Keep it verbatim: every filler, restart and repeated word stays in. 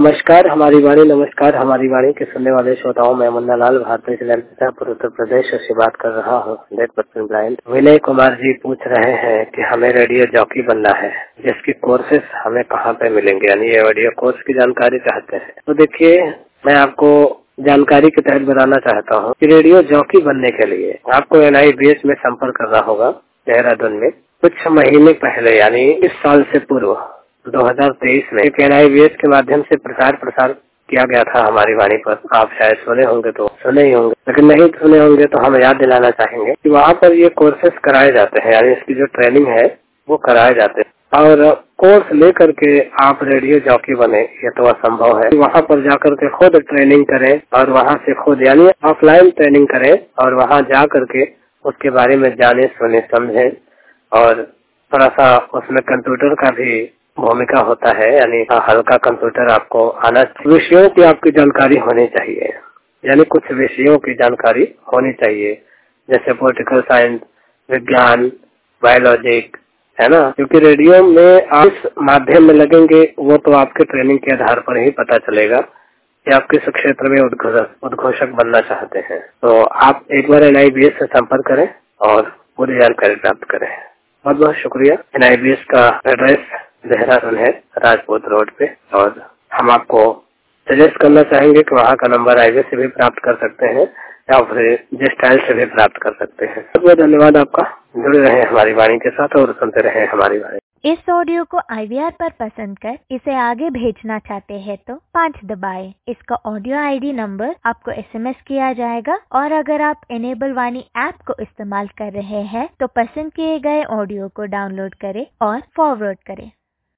नमस्कार हमारी वाणी नमस्कार हमारी वाणी के सुनने वाले श्रोताओं में मुन्ना लाल भारतीय जिला मिर्जापुर उत्तर प्रदेश से बात कर रहा हूँ। Date person blind Vinay Kumar ji पूछ रहे हैं कि हमें रेडियो जॉकी बनना है, जिसकी कोर्सेस हमें कहाँ पे मिलेंगे, यानी ये रेडियो कोर्स की जानकारी चाहते हैं। तो देखिए, मैं आपको जानकारी के तहत बताना चाहता हूँ कि रेडियो जॉकी बनने के लिए आपको एन आई बी एस में संपर्क करना होगा देहरादून में। कुछ महीने पहले यानी इस साल से पूर्व दो हज़ार तेईस में एक एन आई बी एस के माध्यम से प्रचार प्रसार किया गया था हमारी वाणी पर। आप शायद सुने होंगे तो सुने ही होंगे, लेकिन नहीं सुने होंगे तो हम याद दिलाना चाहेंगे कि वहाँ पर ये कोर्सेस कराए जाते हैं, यानी इसकी जो ट्रेनिंग है वो कराए जाते हैं। और कोर्स लेकर के आप रेडियो जॉकी बने ये तो असंभव है। वहाँ पर जाकर के खुद ट्रेनिंग करें और वहाँ से खुद यानी ऑफलाइन ट्रेनिंग करें और वहाँ जा करके उसके बारे में जाने सुने समझें। और थोड़ा सा उसमें कंप्यूटर का भी भूमिका होता है, यानी हल्का कंप्यूटर आपको आना, विषयों की आपकी जानकारी होनी चाहिए, यानी कुछ विषयों की जानकारी होनी चाहिए जैसे पॉलिटिकल साइंस, विज्ञान, बायोलॉजिक, है ना। क्योंकि रेडियो में आप इस माध्यम में लगेंगे वो तो आपके ट्रेनिंग के आधार पर ही पता चलेगा कि आप किस क्षेत्र में उद्घोषक उद्घोषक बनना चाहते हैं। तो आप एक बार एन आई बी एस से संपर्क करें और पूरी जानकारी प्राप्त करें। बहुत बहुत शुक्रिया। एन आई बी एस का एड्रेस देहरादून है, राजपूत रोड पे, और हम आपको सजेस्ट करना चाहेंगे कि वहाँ का नंबर हाईवे से भी प्राप्त कर सकते हैं या फिर जिस्टाइल से भी प्राप्त कर सकते हैं। बहुत बहुत धन्यवाद आपका। जुड़े रहे हमारी वाणी के साथ और सुनते रहे हमारी वाणी। इस ऑडियो को आई वी आर पर पसंद कर इसे आगे भेजना चाहते हैं तो पाँच दबाएं। इसका ऑडियो आई डी नंबर आपको एस एम एस किया जाएगा, और अगर आप इनेबल वाणी ऐप को इस्तेमाल कर रहे हैं तो पसंद किए गए ऑडियो को डाउनलोड करें और फॉरवर्ड करें।